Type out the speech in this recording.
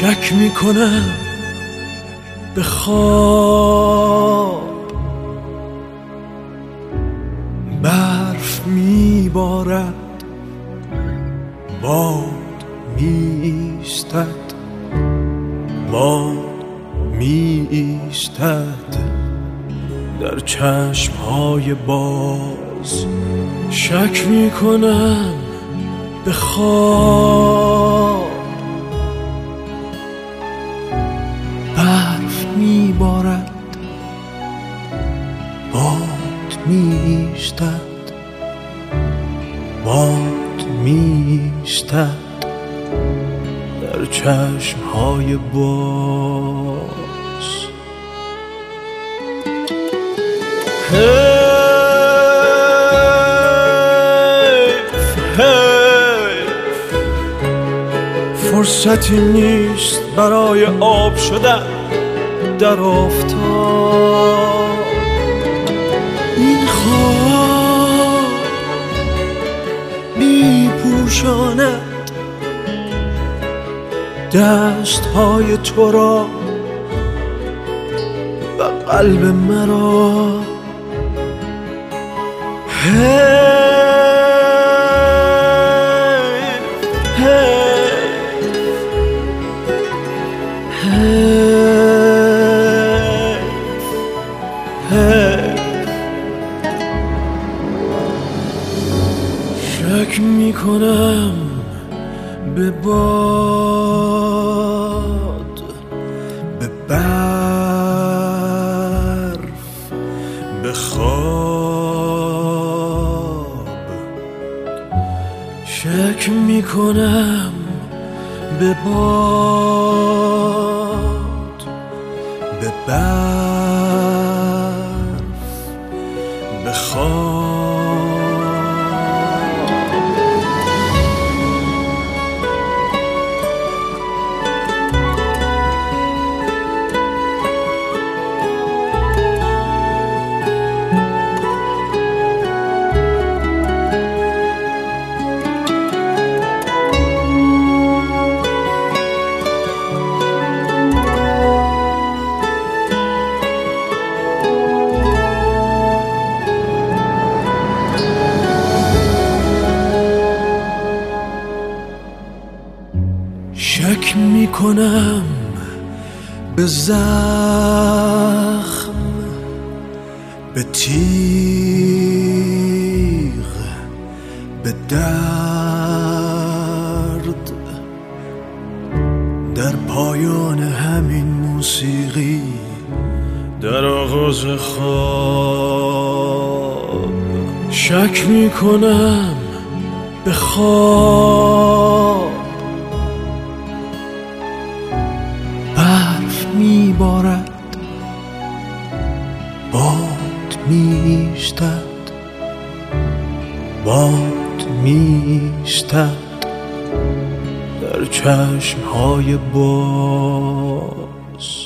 شک میکنم به خواب، برف میبارد، باد میایستد، باد میایستد در چشمهای باز. شک میکنم به خواب، برف میبارد، باد میایستد، باد میایستد در چشمهای باز. فرصتی نیست برای آب شدن در آفتاب. این خواب میپوشاند دستهای تو را و قلب مرا. شک میکنم به باد، به برف، به خواب. شک میکنم به باد، به برف، به خواب. شک میکنم به زخم، به تیغ، به درد در پایان همین موسیقی، در آغاز خواب. شک میکنم به خواب، برف میبارد، باد میایستد، باد میایستد در چشمهای باز.